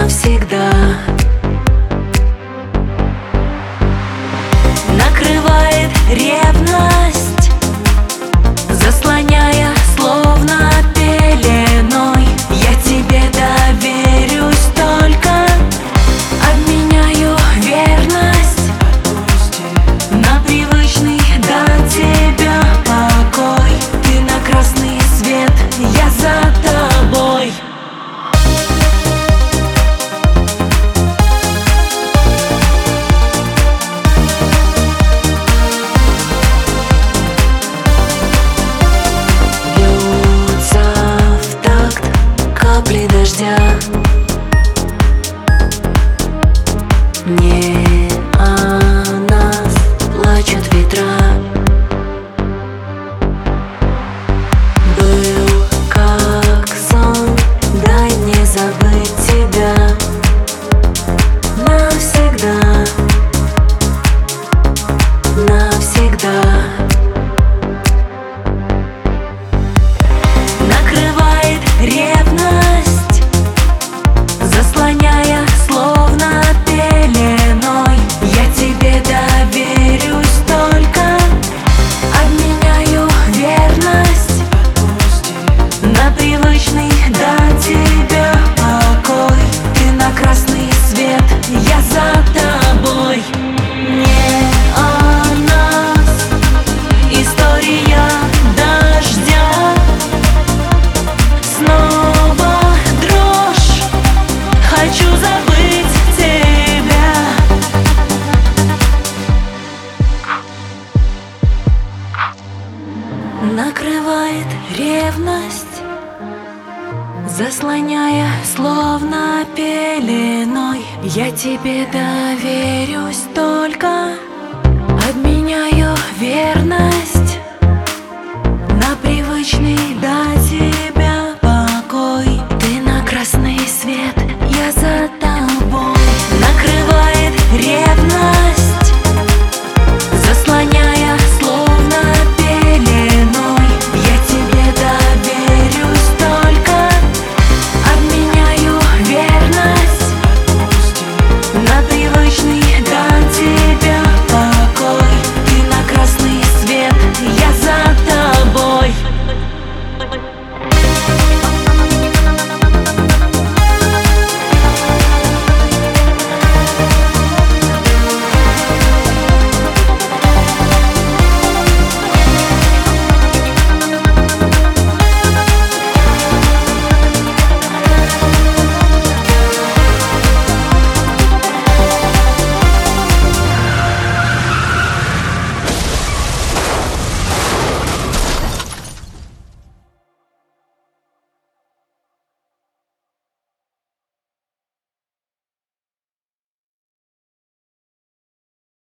навсегда. Накрывает ревность, заслоняя словно пеленой. Я тебе доверюсь только, обменяю верность на привычный до тебя покой. Ты на красный свет, я за тобой. Капли дождя, не о нас плачут ветра. Был как сон, дай мне забыть тебя навсегда, навсегда. Накрывает ревность, заслоняя словно пеленой. Я тебе доверюсь только, обменяю верность на привычный до тебя покой. Ты на красный свет, я за тобой. Не о нас история дождя. Снова дрожь, хочу забыть тебя. Накрывает ревность, заслоняя словно пеленой. Я тебе доверюсь только,